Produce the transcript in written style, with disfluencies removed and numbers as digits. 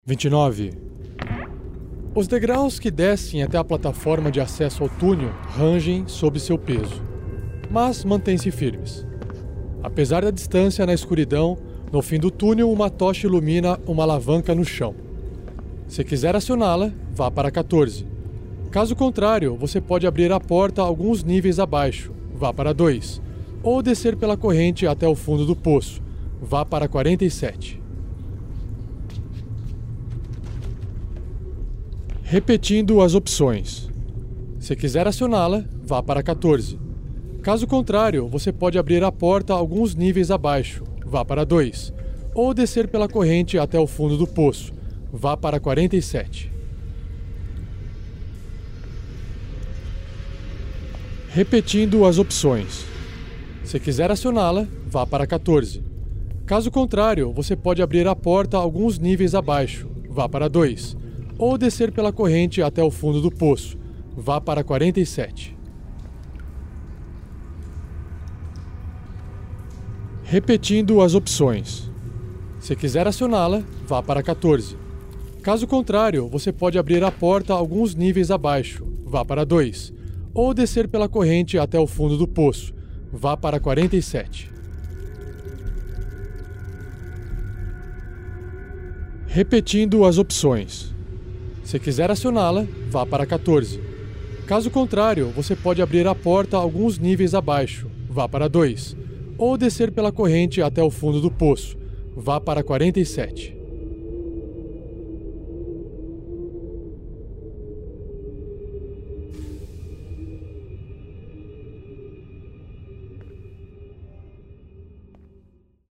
29. Os degraus que descem até a plataforma de acesso ao túnel rangem sob seu peso, mas mantêm-se firmes. Apesar da distância na escuridão, no fim do túnel uma tocha ilumina uma alavanca no chão. Se quiser acioná-la, vá para 14. Caso contrário, você pode abrir a porta alguns níveis abaixo, vá para 2, ou descer pela corrente até o fundo do poço, vá para 47. Repetindo as opções. Se quiser acioná-la, vá para 14. Caso contrário, você pode abrir a porta alguns níveis abaixo, vá para 2, ou descer pela corrente até o fundo do poço, vá para 47. Repetindo as opções. Se quiser acioná-la, vá para 14. Caso contrário, você pode abrir a porta alguns níveis abaixo, vá para 2, ou descer pela corrente até o fundo do poço, vá para 47. Repetindo as opções. Se quiser acioná-la, vá para 14. Caso contrário, você pode abrir a porta alguns níveis abaixo, vá para 2, ou descer pela corrente até o fundo do poço, vá para 47. Repetindo as opções. Se quiser acioná-la, vá para 14. Caso contrário, você pode abrir a porta alguns níveis abaixo, vá para 2, ou descer pela corrente até o fundo do poço, vá para 47.